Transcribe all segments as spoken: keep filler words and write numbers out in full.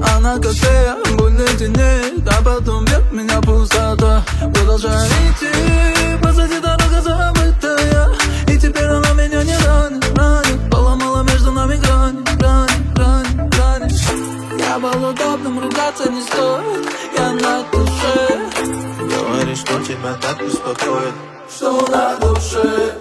Она как фея, больно теней, а потом бьет меня пустота. Продолжаю идти, позади дорога забытая, и теперь она меня не ранит, ранит. Поломала между нами грани, грани, грани, грани. Я был удобным, ругаться не стоит, я на душе. Говоришь, что тебя так беспокоит, что на душе.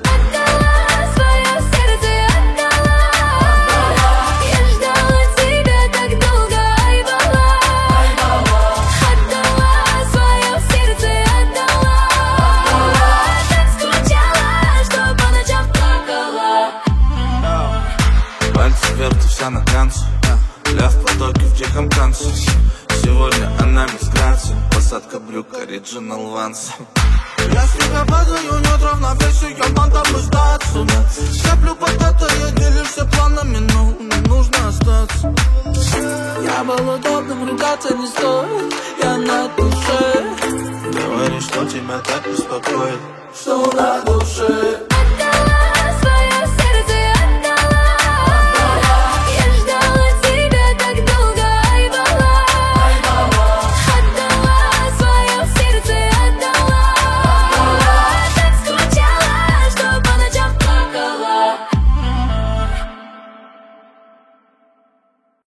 Пальцы вверх, вся на танце, ля в потоке в диком танце. Сегодня она без грации, посадка брюк, оригинал ванс. Я всегда падаю, нет равновесия, ман там и сдаться. Цеплю потата, я делишься планами, но не нужно остаться. Я был удобным, ругаться не стоит, я на душе. Говоришь, что тебя так беспокоит, что на душе.